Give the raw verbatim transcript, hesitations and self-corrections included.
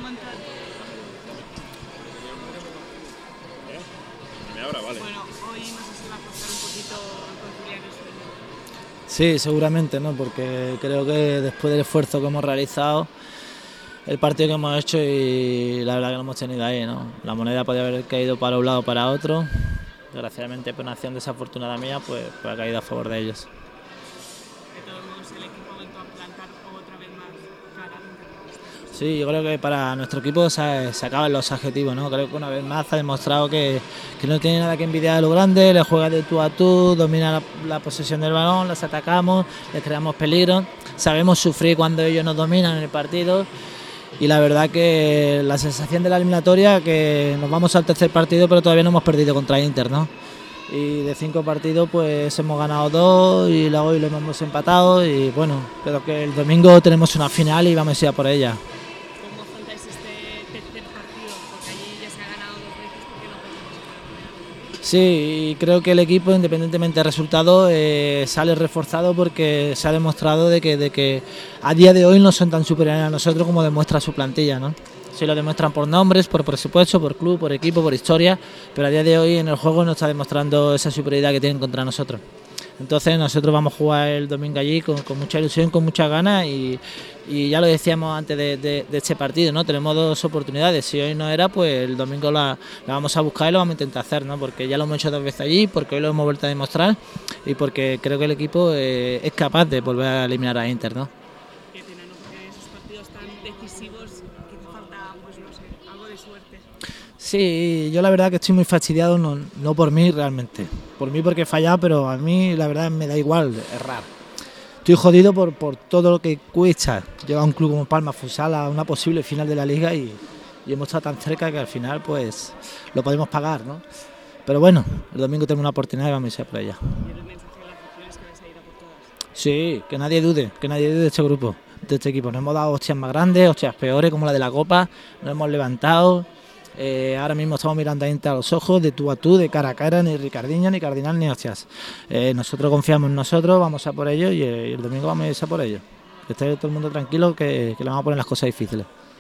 momento... Ahora, vale. Bueno, hoy no sé si va a costar un poquito conciliar el sueño. Sí, seguramente, ¿no? Porque creo que después del esfuerzo que hemos realizado, el partido que hemos hecho y la verdad que lo hemos tenido ahí, ¿no? La moneda podía haber caído para un lado o para otro. Desgraciadamente, por una acción desafortunada mía, pues, pues ha caído a favor de ellos. De todos modos, el equipo ha vuelto a plantar otra vez más cara. Sí, yo creo que para nuestro equipo se, se acaban los adjetivos, ¿no? Creo que una vez más ha demostrado que, que no tiene nada que envidiar a lo grande, le juega de tú a tú, domina la, la posesión del balón, los atacamos, les creamos peligro, sabemos sufrir cuando ellos nos dominan en el partido y la verdad que la sensación de la eliminatoria que nos vamos al tercer partido pero todavía no hemos perdido contra Inter, ¿no? Y de cinco partidos pues hemos ganado dos y luego hoy lo hemos empatado y bueno, creo que el domingo tenemos una final y vamos a ir a por ella. ¿Cómo afrontáis este tercer partido? Porque allí ya se ha ganado dos veces, ¿por qué no podemos? Sí, y creo que el equipo, independientemente del resultado, eh, sale reforzado porque se ha demostrado de que, de que a día de hoy no son tan superiores a nosotros como demuestra su plantilla, ¿no? Sí lo demuestran por nombres, por presupuesto, por club, por equipo, por historia, pero a día de hoy en el juego no está demostrando esa superioridad que tienen contra nosotros. Entonces nosotros vamos a jugar el domingo allí con, con mucha ilusión, con muchas ganas y, y ya lo decíamos antes de, de, de este partido, ¿no? Tenemos dos oportunidades, si hoy no era, pues el domingo la, la vamos a buscar y lo vamos a intentar hacer, ¿no? Porque ya lo hemos hecho dos veces allí, porque hoy lo hemos vuelto a demostrar y porque creo que el equipo eh, es capaz de volver a eliminar a Inter, ¿no? Qué pena, ¿no? Porque esos partidos tan decisivos que te falta, pues no sé, algo de suerte. Sí, yo la verdad que estoy muy fastidiado, no, no por mí realmente, por mí porque he fallado, pero a mí la verdad me da igual errar. Estoy jodido por, por todo lo que cuesta llevar a un club como Palma Futsal a una posible final de la Liga y, y hemos estado tan cerca que al final pues lo podemos pagar, ¿no? Pero bueno, el domingo tenemos una oportunidad y vamos a ir por ella. Y el mensaje de la afición es que vais a ir a por todas. Sí, que nadie dude, que nadie dude de este grupo, de este equipo. Nos hemos dado hostias más grandes, hostias peores como la de la Copa, nos hemos levantado. Eh, ahora mismo estamos mirando a Inter a los ojos, de tú a tú, de cara a cara, ni Ricardinho, ni Cardinal, ni hostias. Eh, nosotros confiamos en nosotros, vamos a por ellos y, eh, y el domingo vamos a ir a por ellos. Que esté todo el mundo tranquilo, que, que le vamos a poner las cosas difíciles.